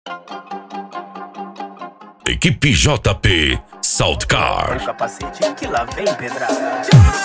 Equipe JP Salt Car. O capacete que lá vem pedrada.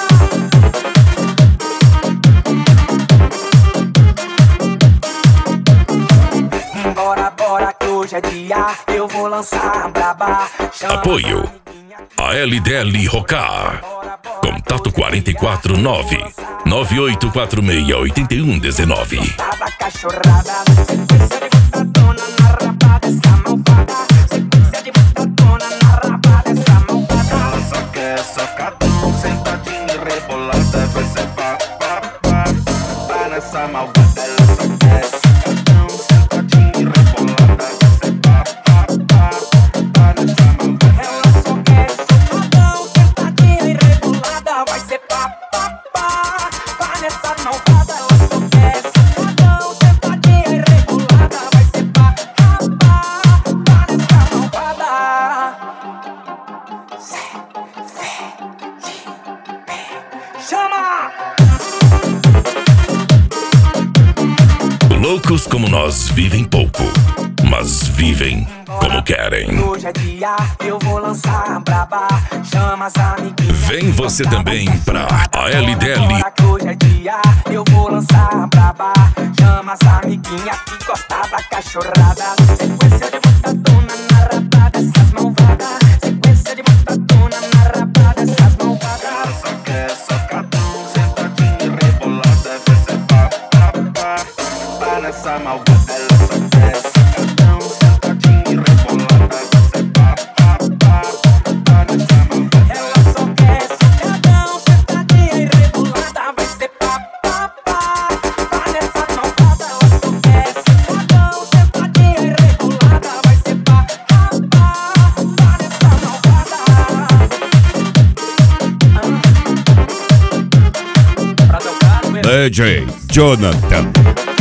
Bora, bora que hoje é dia, eu vou lançar a braba. Apoio a LDL Rocar. Contato 449 9846 8119. Tava cachorrada, sequência de botadona na raba dessa malvada. Sequência de botadona na raba dessa malvada. Ela só quer socadão, sentadinho e rebolada. Vai ser pá, pá, pá, pá nessa malvada. Ela só quer socadão, sentadinho e rebolada. Vai ser pá, pá, pá, pá nessa malvada. Ela só quer socadão, sentadinha e rebolada. Vai ser pá, pá, pá, pá nessa malvada. Ela só quer socadão, sentadinha e rebolada. Vai ser pá, pá, pá nessa malvada. Chama! Loucos como nós vivem pouco, mas vivem como querem. Hoje é dia, eu vou lançar a braba. Chama as amiguinhas. Vem você também pra a LDL. Hoje é dia, eu vou lançar a braba. Chama as amiguinhas que gosta da cachorrada. Sequência de botadona na raba dessas malvadas. Sequência de botadona na raba dessas malvadas. Ela só quer socadão, sentadinho e rebolada. Vai ser pá, pá, pá, pá nessa malvada. Ela só quer socadão, sentadinho e rebolada. Vai ser pá, pá, pá, pá nessa malvada. Ela só quer socadão, sentadinha e rebolada. Vai ser pá, pá, pá, pá nessa malvada. Ela só quer socadão, sentadinha e rebolada. Vai ser pá, pá, pá, pá nessa malvada. Pra tocar, DJ Jonathan.